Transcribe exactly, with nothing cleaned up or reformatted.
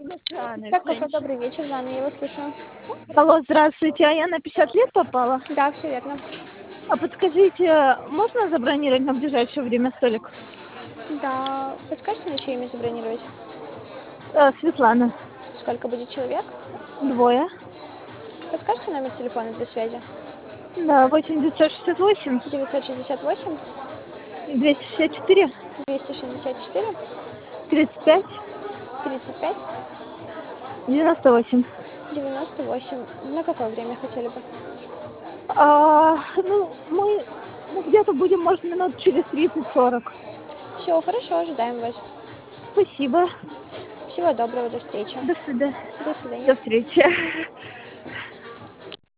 Так, кафе «Добрый вечер», Жанна, я вас слушаю. Алло, здравствуйте, а я на пятьдесят лет попала? Да, все верно. А подскажите, можно забронировать на ближайшее время столик? Да, подскажете, на чье имя забронировать? Э, Светлана. Сколько будет человек? Двое. Подскажете номер телефона для связи? Да, восемь девятьсот шестьдесят восемь девятьсот шестьдесят восемь двести шестьдесят четыре двести шестьдесят четыре тридцать пять тридцать пять девяносто восемь. девяносто восемь. На какое время хотели бы? А, ну, мы ну, где-то будем, может, минут через тридцать-сорок. Все, хорошо, ожидаем вас. Спасибо. Всего доброго, до встречи. До свидания. До свидания. До встречи.